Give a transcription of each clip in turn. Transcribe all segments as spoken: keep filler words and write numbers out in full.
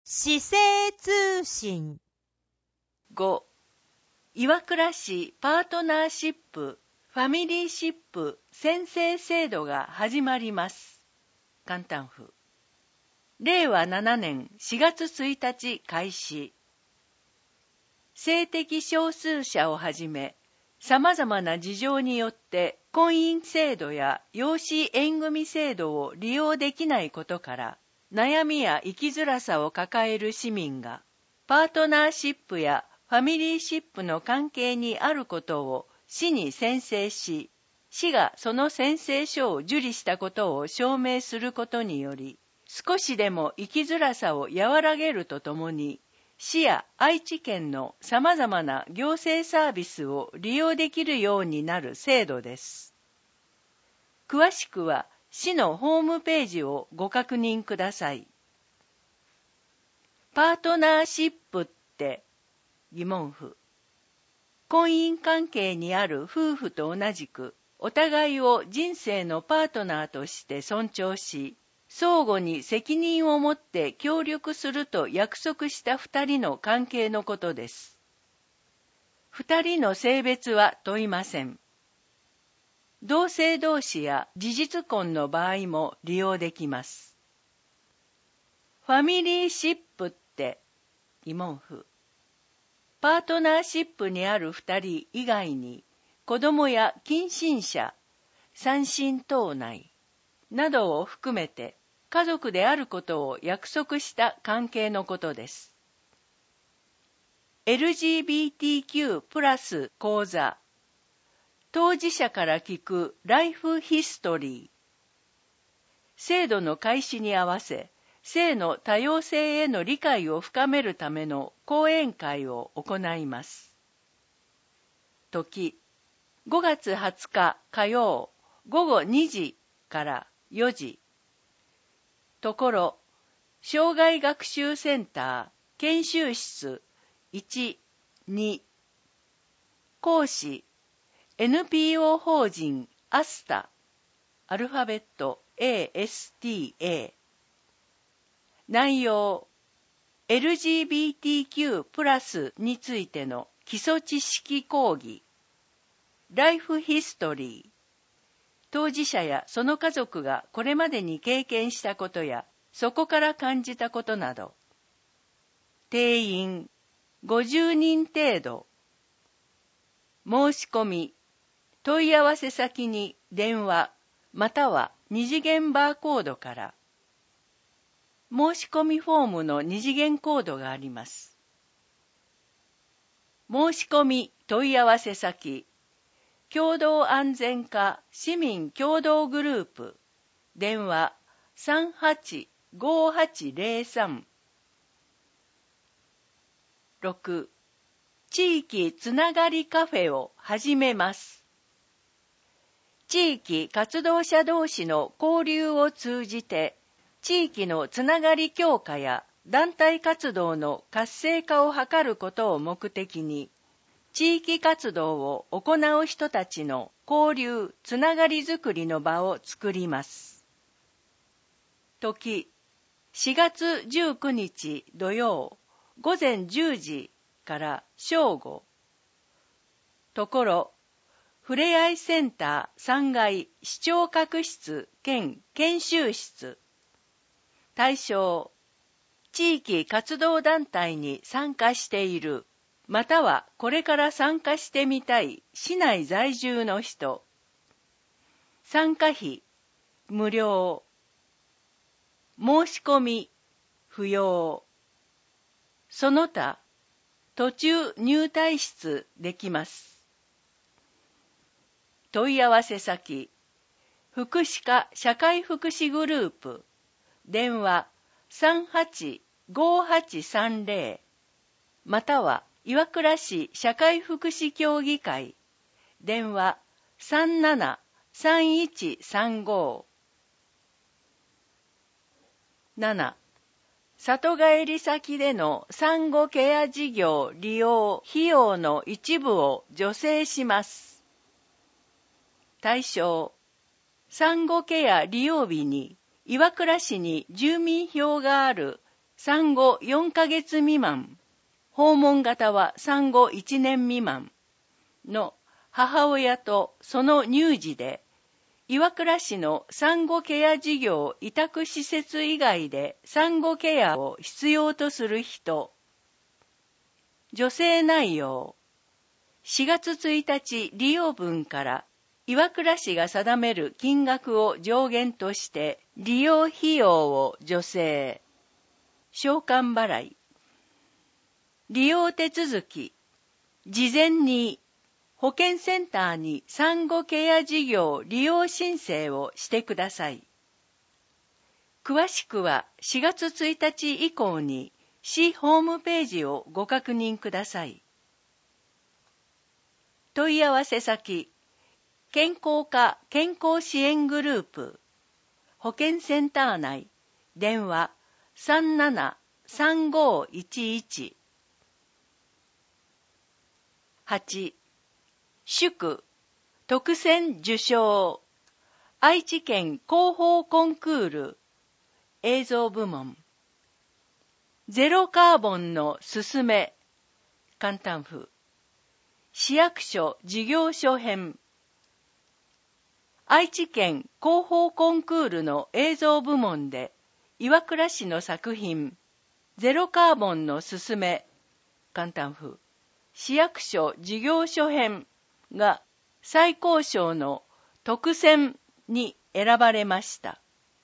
市政通信。 ご. 岩倉市パートナーシップファミリーシップ宣誓制度が始まります。簡単風。れいわななねんしがつついたち開始。性的少数者をはじめ、様々な事情によって婚姻制度や養子縁組制度を利用できないことから、悩みや生きづらさを抱える市民が、パートナーシップやファミリーシップの関係にあることを市に宣誓し、市がその宣誓書を受理したことを証明することにより、少しでも生きづらさを和らげるとともに、市や愛知県の様々な行政サービスを利用できるようになる制度です。詳しくは市のホームページをご確認ください。パートナーシップって疑問符。婚姻関係にある夫婦と同じく、お互いを人生のパートナーとして尊重し、相互に責任を持って協力すると約束した二人の関係のことです。二人の性別は問いません。同性同士や事実婚の場合も利用できます。ファミリーシップって疑問符。パートナーシップにある二人以外に、子供や近親者、三親等内などを含めて、家族であることを約束した関係のことです。エルジービーティーキュー プラス講座。当事者から聞くライフヒストリー。制度の開始に合わせ、性の多様性への理解を深めるための講演会を行います。時、ごがつはつか火曜ごごにじからよじ。ところ、障害学習センター研修室いち、に。講師、エヌピーオー 法人アスタ、アルファベット エーエスティーエー。内容、エルジービーティーキュー プラスについての基礎知識講義、ライフヒストリー、当事者やその家族がこれまでに経験したことや、そこから感じたことなど。定員ごじゅうにん程度。申し込み、問い合わせ先に電話、または二次元バーコードから。申し込みフォームの二次元コードがあります。申し込み問い合わせ先、共同安全課市民共同グループ、電話さんはちごはちゼロさん。ろく. 地域つながりカフェを始めます。地域活動者同士の交流を通じて、地域のつながり強化や団体活動の活性化を図ることを目的に、地域活動を行う人たちの交流つながりづくりの場を作ります。時、しがつじゅうくにち土曜、ごぜんじゅうじから正午。ところ、ふれあいセンターさんがい視聴覚室兼研修室。対象、地域活動団体に参加している、またはこれから参加してみたい市内在住の人。参加費、無料。申し込み、不要。その他、途中入退室できます。問い合わせ先、福祉課社会福祉グループ、電話さんはちごはちさんゼロ、または岩倉市社会福祉協議会、電話さんななさんいちさんご。なな. 里帰り先での産後ケア事業利用費用の一部を助成します。対象、産後ケア利用日に岩倉市に住民票がある産後よんかげつ未満、訪問型は産後いちねん未満の母親とその乳児で、岩倉市の産後ケア事業委託施設以外で産後ケアを必要とする人。助成内容。しがつついたち利用分から岩倉市が定める金額を上限として利用費用を助成。償還払い。利用手続き。事前に保健センターに産後ケア事業利用申請をしてください。詳しくはしがつついたち以降に市ホームページをご確認ください。問い合わせ先、健康課健康支援グループ、保健センター内、電話 さんななさんごいちいち。はち、祝、特選受賞、愛知県広報コンクール、映像部門。ゼロカーボンのすすめ、簡単風。市役所事業所編。愛知県広報コンクールの映像部門で、岩倉市の作品、ゼロカーボンのすすめ、簡単風。市役所事業所編が最高賞の特選に選ばれました。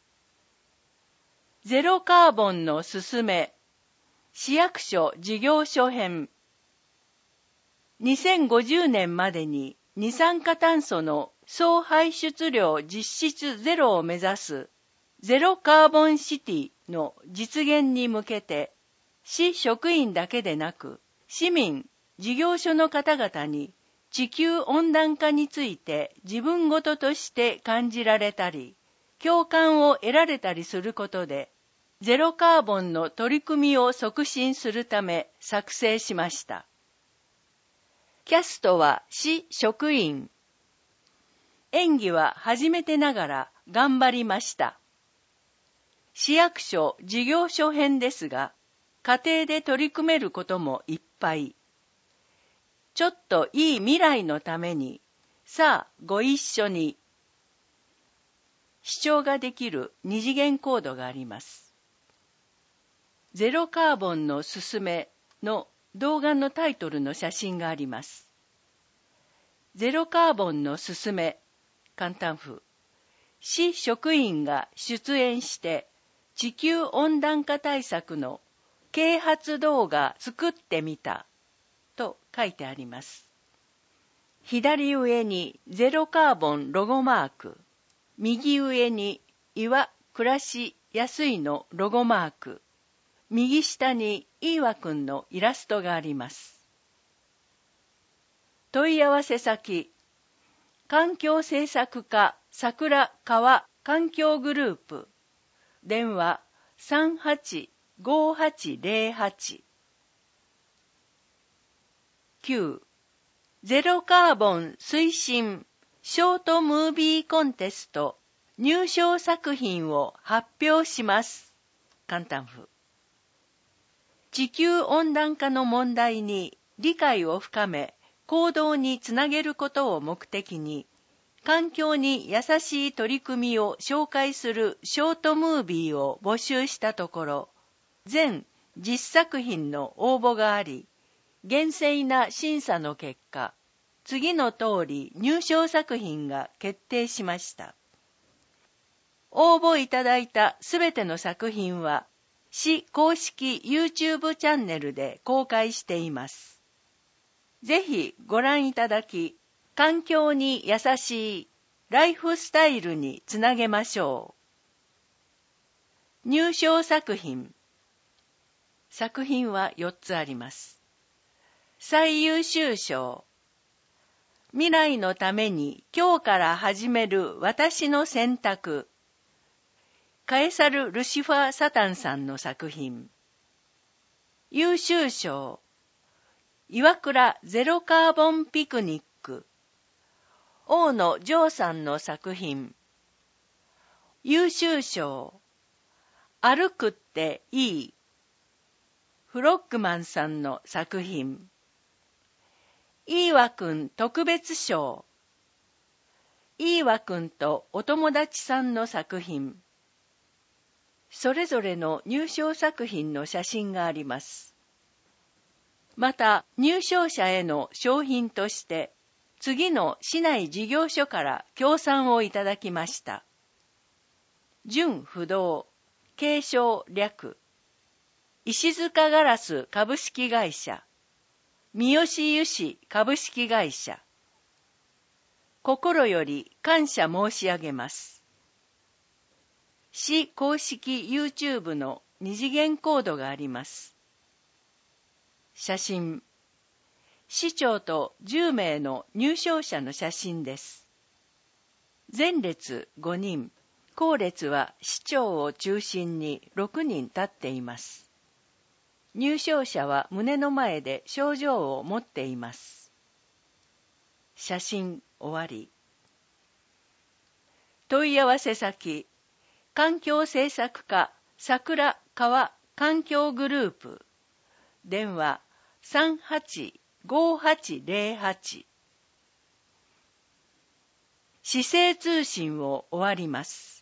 ゼロカーボンのすすめ、市役所事業所編。にせんごじゅうねんまでに二酸化炭素の総排出量実質ゼロを目指すゼロカーボンシティの実現に向けて、市職員だけでなく市民、事業所の方々に地球温暖化について自分ごととして感じられたり、共感を得られたりすることで、ゼロカーボンの取り組みを促進するため作成しました。キャストは市職員。演技は初めてながら頑張りました。市役所事業所編ですが、家庭で取り組めることもいっぱい。ちょっといい未来のために、さあご一緒に。視聴ができる二次元コードがあります。ゼロカーボンのすすめの動画のタイトルの写真があります。ゼロカーボンのすすめ、簡単風。市職員が出演して地球温暖化対策の啓発動画作ってみたと書いてあります。左上にゼロカーボンロゴマーク、右上に岩倉しやすいのロゴマーク、右下に飯和くんのイラストがあります。問い合わせ先、環境政策課桜川環境グループ、電話 さんはちごはちゼロはち。きゅう、ゼロカーボン推進ショートムービーコンテスト入賞作品を発表します。簡単風。地球温暖化の問題に理解を深め、行動につなげることを目的に、環境に優しい取り組みを紹介するショートムービーを募集したところ、全じゅっさく品の応募があり、厳正な審査の結果、次の通り入賞作品が決定しました。応募いただいたすべての作品は、市公式 YouTube チャンネルで公開しています。ぜひご覧いただき、環境に優しいライフスタイルにつなげましょう。入賞作品。作品はよっつあります。最優秀賞。未来のために今日から始める私の選択。カエサル・ルシファー・サタンさんの作品。優秀賞。岩倉ゼロカーボンピクニック。大野城さんの作品。優秀賞。歩くっていい。 フロッグマンさんの作品。イーワくん特別賞。イーワくんとお友達さんの作品。それぞれの入賞作品の写真があります。また、入賞者への賞品として、次の市内事業所から協賛をいただきました。純不動、継承略、石塚ガラス株式会社、三好油脂株式会社。心より感謝申し上げます。市公式 YouTube の二次元コードがあります。写真。市長とじゅうめいの入賞者の写真です。前列ごにん、後列は市長を中心にろくにん立っています。入賞者は胸の前で賞状を持っています。写真終わり。問い合わせ先、環境政策課桜川環境グループ、電話さんはちごはちゼロはち。市政通信を終わります。